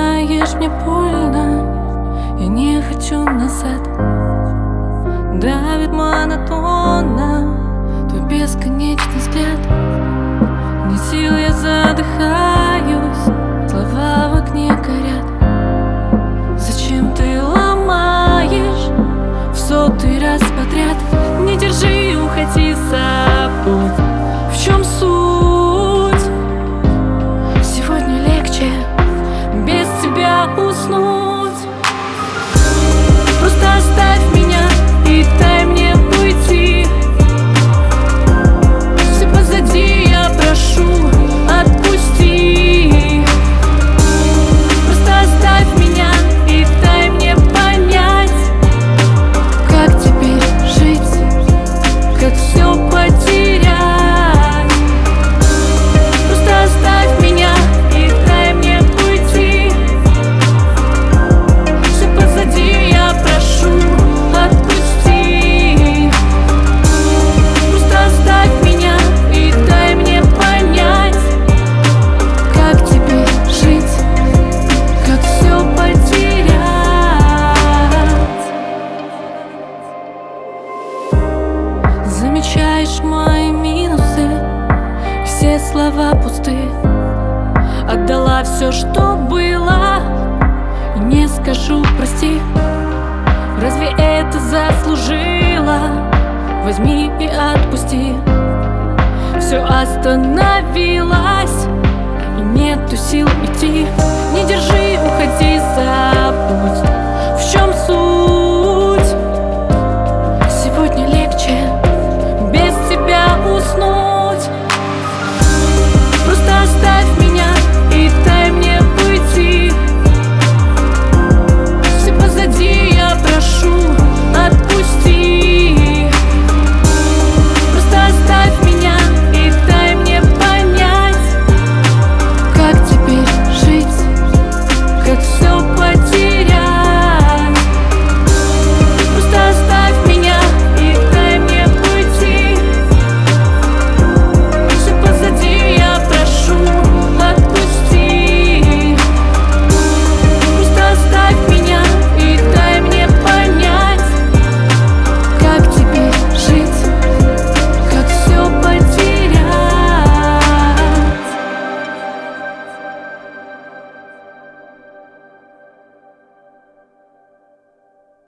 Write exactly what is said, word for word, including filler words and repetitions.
знаешь, мне больно, я не хочу назад. Давит монотонно твой бесконечный взгляд. Не сил, я задыхаюсь, слова в окне горят. Зачем ты ломаешь в сотый раз подряд? Не держи, уходи, забудь, в чем суть. Сегодня легче без тебя уснуть. Просто оставь меня и дай мне уйти. Все позади, я прошу, отпусти. Просто оставь меня и дай мне понять, как теперь жить, как все потерять. Просто оставь меня и дай мне уйти. Все позади, я прошу, отпусти. Просто оставь меня и дай мне понять, как теперь жить, как все потерять. Замечаешь мои минусы, все слова пусты. Отдала все, что было, и не скажу прости. Разве это заслужила? Возьми и отпусти. Все остановилось, и нету сил идти. Не держи,